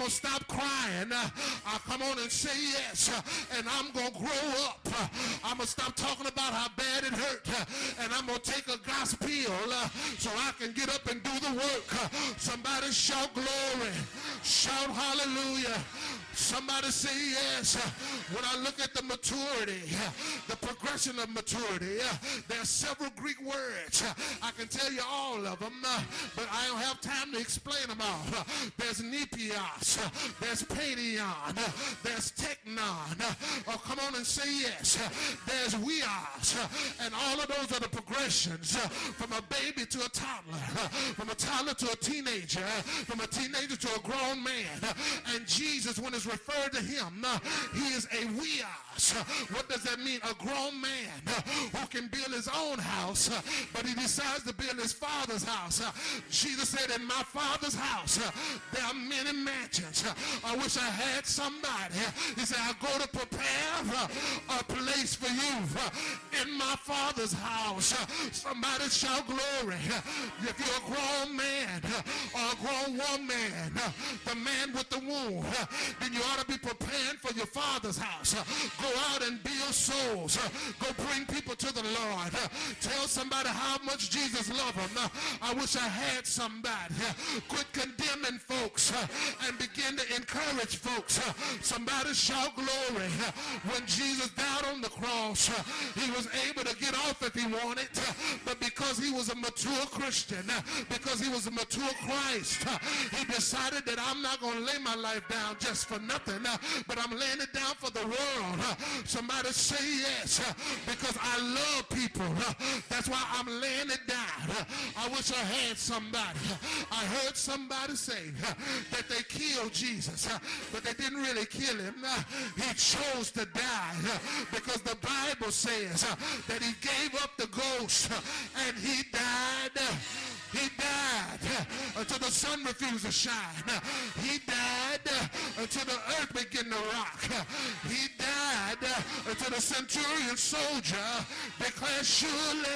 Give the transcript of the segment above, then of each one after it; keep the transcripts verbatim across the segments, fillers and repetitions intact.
going to stop crying. Uh, I come on and say yes. Uh, and I'm going to grow up. Uh, I'm going to stop talking about how bad it hurt. Uh, and I'm going to take a gospel uh, so I can get up and do the work. Uh, somebody shout glory. Shout hallelujah. Somebody say yes. Uh, when I look at the maturity, uh, the progression of maturity, uh, there are several Greek words. Uh, I can tell you all of them, uh, but I don't have time to explain them all. Uh, there's nepios, uh, there's paidion, uh, there's technon. Uh, oh, come on and say yes. Uh, there's weos, uh, and all of those are the progressions uh, from a baby to a toddler, uh, from a toddler to a teenager, uh, from a teenager to a grown man. Uh, and Jesus, when it's referred to him, uh, he is a weos. Uh, what does that mean? A grown man uh, who can build his own house, uh, but he decides to build his father's house. Uh, Jesus said, in my father's house, uh, there are many mansions. Uh, I wish I had somebody. Uh, he said, I go to prepare uh, a place for you uh, in my father's house. Uh, somebody shout glory. Uh, if you're a grown man uh, or a grown woman, uh, the man with the womb, uh, then you ought to be preparing for your father's house. Uh, go out and build souls. Uh, go bring people to the Lord. Uh, tell somebody how much Jesus loves them. Uh, I wish I had somebody. Uh, quit condemning folks uh, and begin to encourage folks. Uh, somebody shout glory. Uh, when Jesus died on the cross, uh, he was able to get off if he wanted, uh, but because he was a mature Christian, uh, because he was a mature Christ, uh, he decided that I'm not going to lay my life down just for nothing, uh, but I'm laying it down for the world. Uh, somebody say yes, uh, because I love people. Uh, that's why I'm laying it down. Uh, I wish I had somebody. Uh, I heard somebody say uh, that they killed Jesus, uh, but they didn't really kill him. Uh, he chose to die uh, because the Bible says uh, that he gave up the ghost uh, and he died. Uh, He died uh, until the sun refused to shine. Uh, he died uh, until the earth began to rock. Uh, he died uh, until the centurion soldier declared, surely,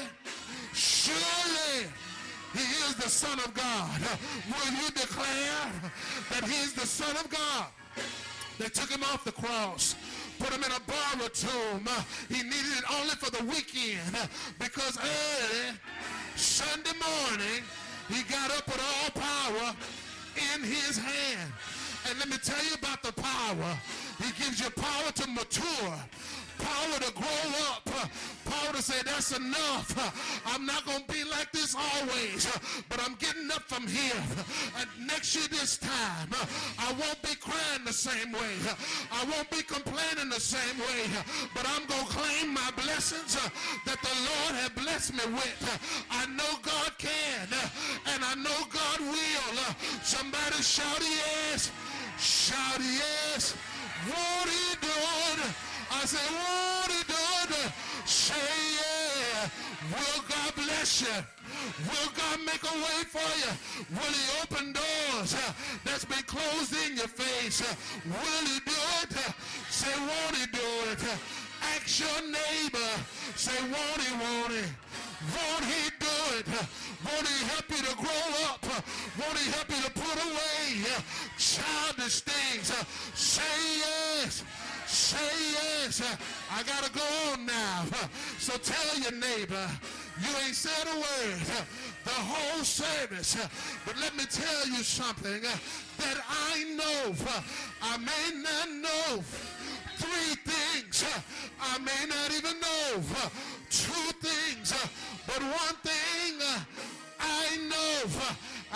surely, he is the Son of God. Uh, will you declare that he's the Son of God? They took him off the cross, put him in a borrowed tomb. Uh, he needed it only for the weekend uh, because early Sunday morning, he got up with all power in his hand. And let me tell you about the power. He gives you power to mature, power to grow up, power to say that's enough. I'm not going to be like this always, but I'm getting up from here. And next year this time, I won't be crying the same way. I won't be complaining the same way, but I'm going to claim my blessings that the Lord has blessed me with. I know God can, and I know God will. Somebody shout yes. Shout yes. Won't he do it? I say, won't he do it? Say yeah. Will God bless you? Will God make a way for you? Will he open doors uh, that's been closed in your face? Uh, will he do it? Uh, say, won't he do it? Uh, ask your neighbor. Say, won't he, won't he? Won't he do it? Uh, won't he help you to grow up? Uh, won't he help you to put away uh, childish things? Uh, say yes. Say yes. Uh, I got to go on now. Uh, so tell your neighbor, you ain't said a word uh, the whole service. Uh, but let me tell you something uh, that I know. Uh, I may not know three things. Uh, I may not even know uh, two things. Uh, but one thing uh, I know. Uh,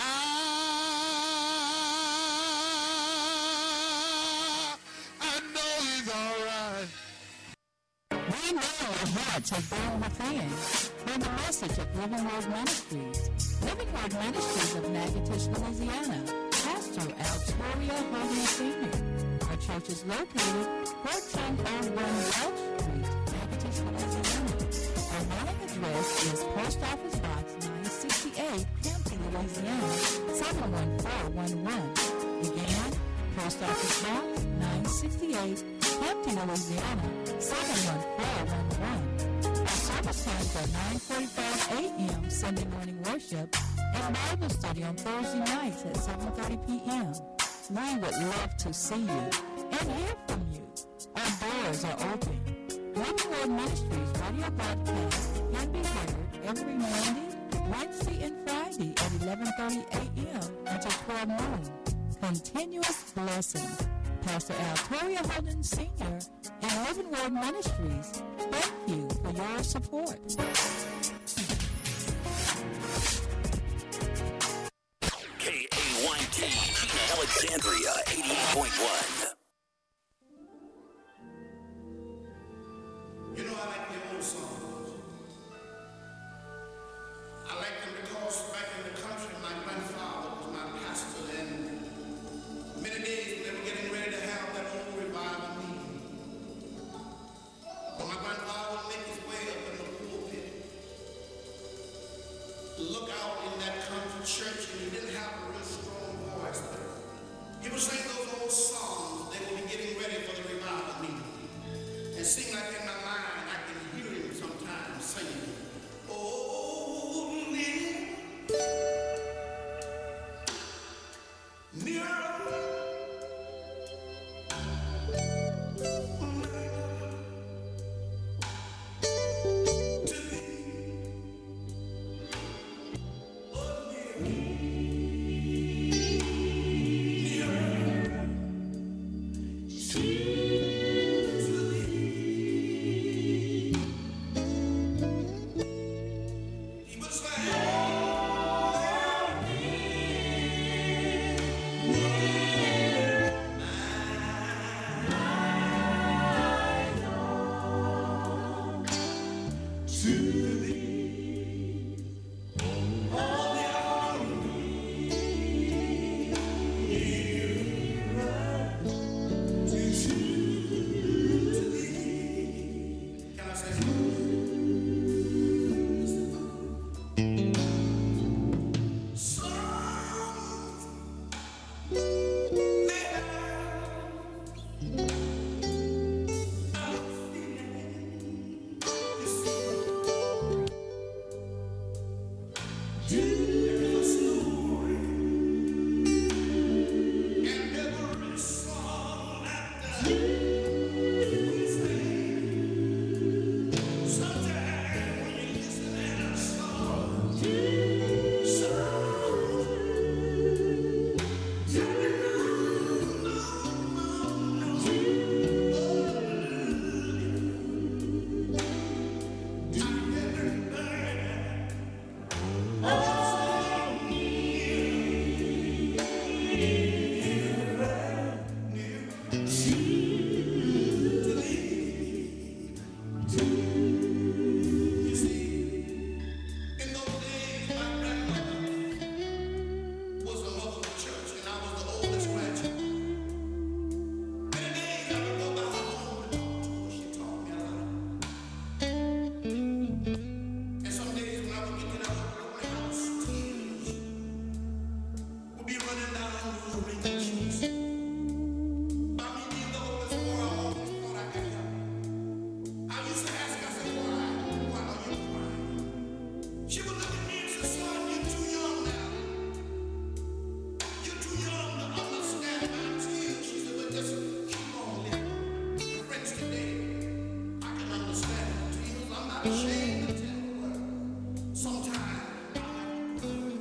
I We know our hearts have burned within. Hear the message of Living Word Ministries. Living Word Ministries of Natchitoches, Louisiana. Pastor Altoria Hogan Senior Our church is located fourteen oh one Welch Street, Natchitoches, Louisiana. Our mailing address is Post Office Box nine sixty-eight, Hampton, Louisiana, seven one four one one. Again, Post Office Box nine sixty-eight, Hampton, Louisiana, seven one four one one. Our service times are nine forty-five a.m. Sunday morning worship and Bible study on Thursday nights at seven thirty p.m. We would love to see you and hear from you. Our doors are open. Living Word Ministries radio broadcast can be heard every Monday, Wednesday, and Friday at eleven thirty a.m. until twelve noon. Continuous blessings. Pastor Altoria Holden Senior and Living Word Ministries, thank you for your support. K A Y T, Alexandria, eighty-eight point one. You know, I like the old songs. I like them because back in the country, my grandfather was my pastor, and many days they were getting ready to have that old revival meeting. But my grandfather would make his way up in the pulpit, look out in that country church, and he didn't have a real strong voice. He would sing those old songs. They would be getting ready for the revival meeting. It seemed like in my mind I can hear him sometimes singing, "Oh, near, nearer, to thee, oh, nearer, he was like, can I say something? You see, in those days, my grandmother was the mother of the church, and I was the oldest grandchild. Many days I would go by her home and talk to her. She taught me a lot. And some days when I would get to that old broken house, tears would be running down those wrinkled cheeks. By me being the oldest boy, I always thought I could help. I used to ask, I said, why? Why are you crying? She would look at me and say, son, you're too young now. You're too young to understand my tears. She said, but just keep on living. Your friends today, I can understand my tears. I'm not ashamed to tell the world. Sometimes I could.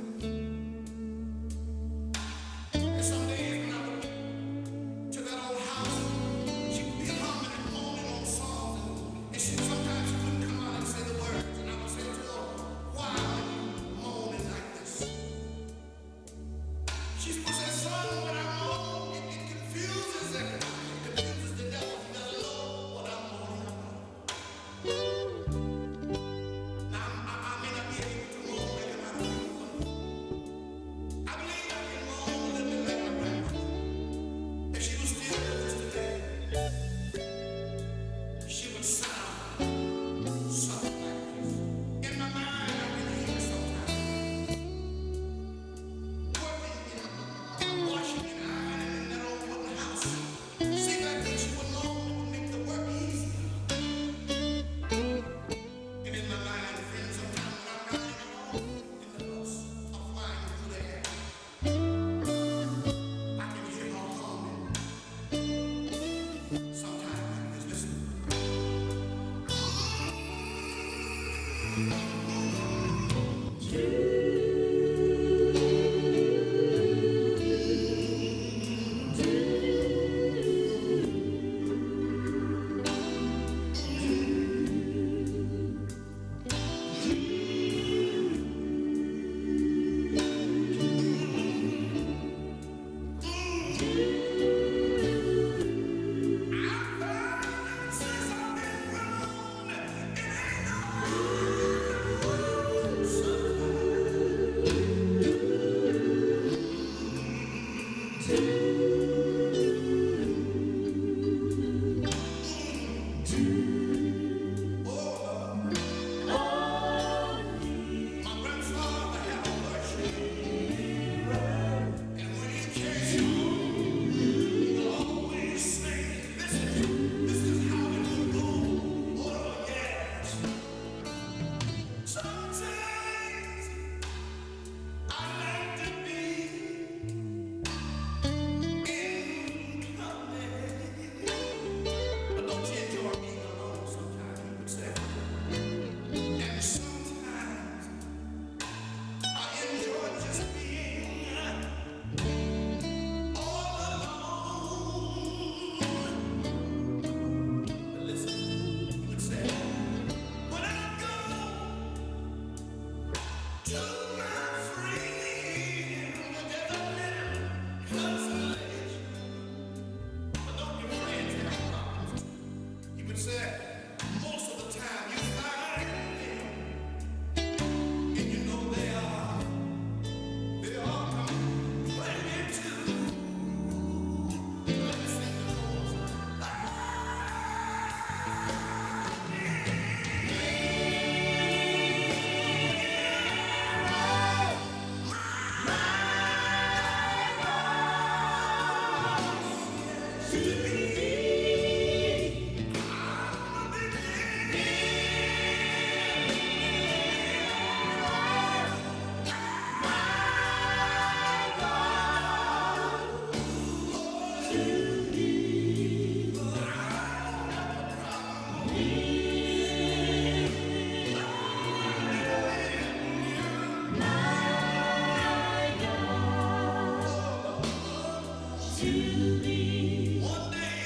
And some days when I would get to that old house, she would be humming and moaning on songs, and, and she sometimes she wouldn't come out and say the words, and I would say to her, why are you moaning like this? She would say, son, when I moan, it, it confuses everybody. It confuses the devil. He doesn't know what I'm moaning about. Now, I, I may not be able to moan like everybody else. I believe I can moan a little bit like my grandmother. If she was still with us today, she would sound something like this. In my mind, I can hear her sometimes. Working, you know, washing and ironing in that old wooden house. To thee. One day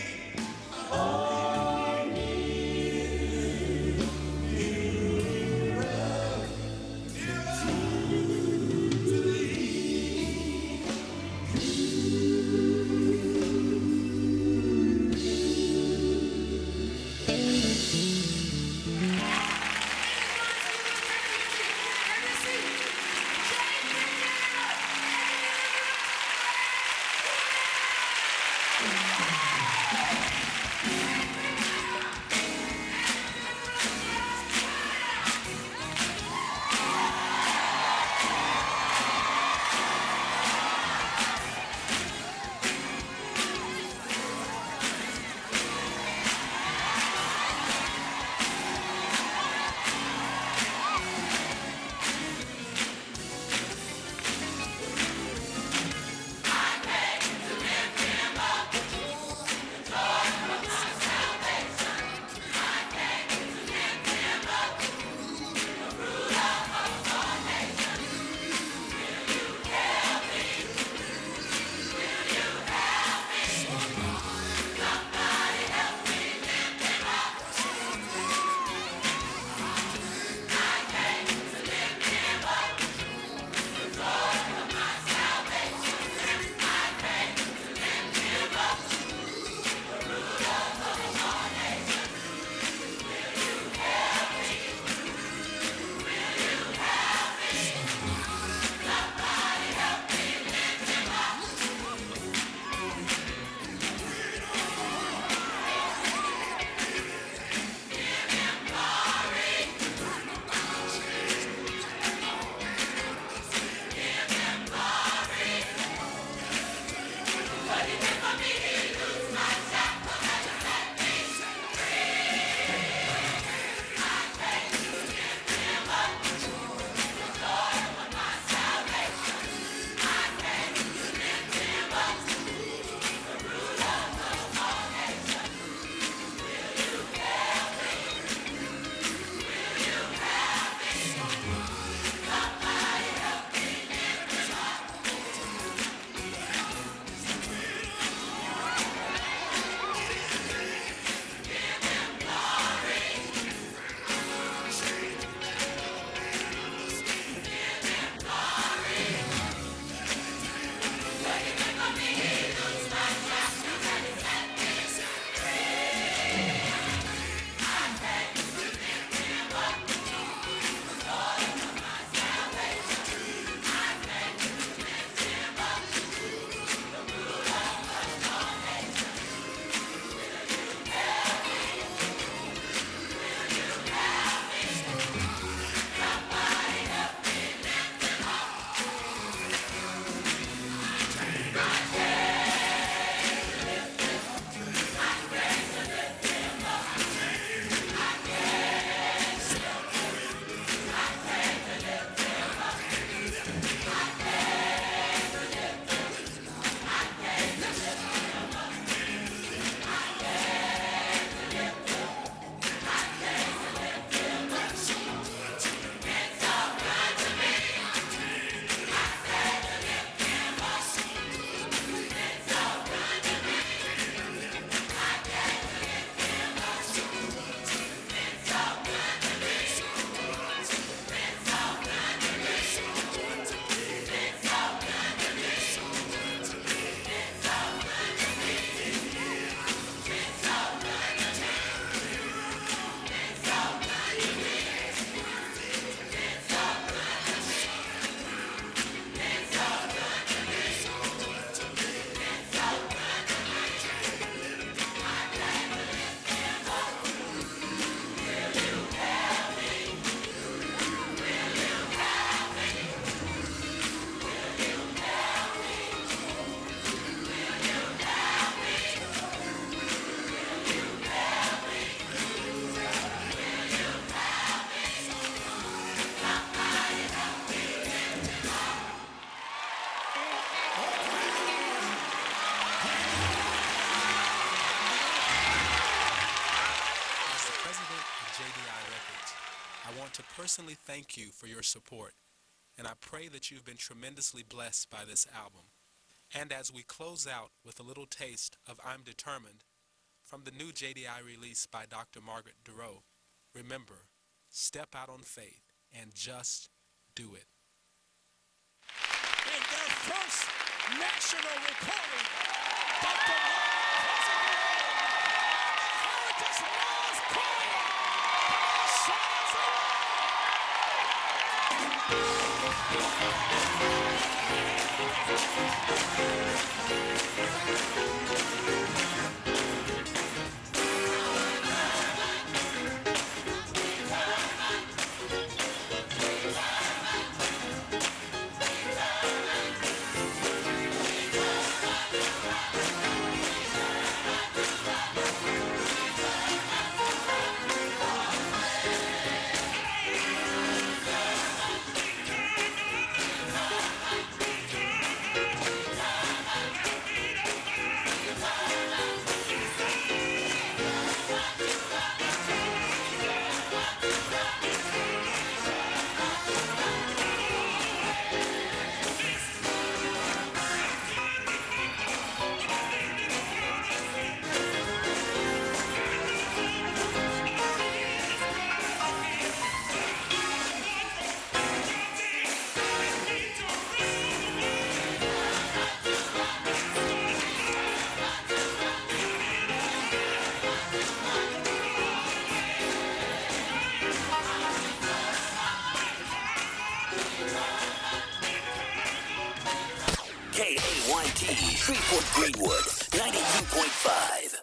personally thank you for your support, and I pray that you've been tremendously blessed by this album. And as we close out with a little taste of I'm Determined from the new J D I release by Doctor Margaret Durow, remember, step out on faith and just do it. In their first national recording, Doctor Margaret Heritage Lost Choir. K A Y T, Shreveport Greenwood, ninety-two point five.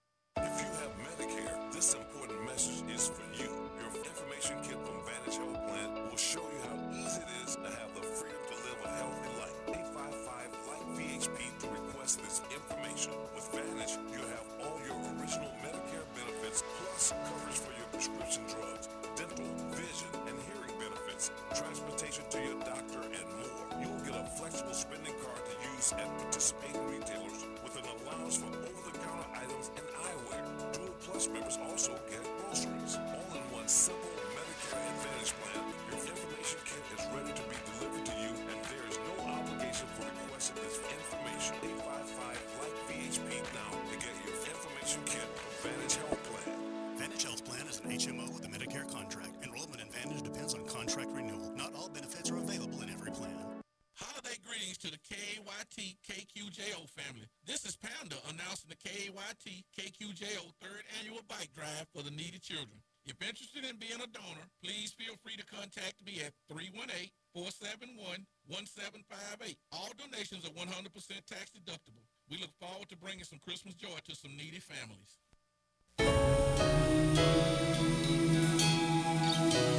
If you have Medicare, this important message is for you. Your information kit from Vantage Health Plan will show you how easy it is to have the freedom to live a healthy life. eight five five, like V H P to request this information. With Vantage, you have all your original Medicare benefits plus coverage for your prescription drugs, dental, vision, and hearing benefits, transportation to your doctor, and more. You'll get a flexible spending card to use at participating retailers with an allowance for over-the-counter items and eyewear. Dual Plus members also get groceries. All in one simple Medicare Advantage plan. Your information kit is ready to be delivered to you, and there is no obligation for requesting this information. eight five five, like V H P now to get your information kit from Vantage Health Plan. Vantage Health Plan is an H M O with a Medicare contract. Enrollment in Vantage depends on contract renewal. Not all benefits are available in every plan. Holiday greetings to the K A Y T K Q J O family. This is Panda announcing the K A Y T K Q J O third annual bike drive for the needy children. If interested in being a donor, please feel free to contact me at three one eight, four seven one, one seven five eight. All donations are one hundred percent tax deductible. We look forward to bringing some Christmas joy to some needy families.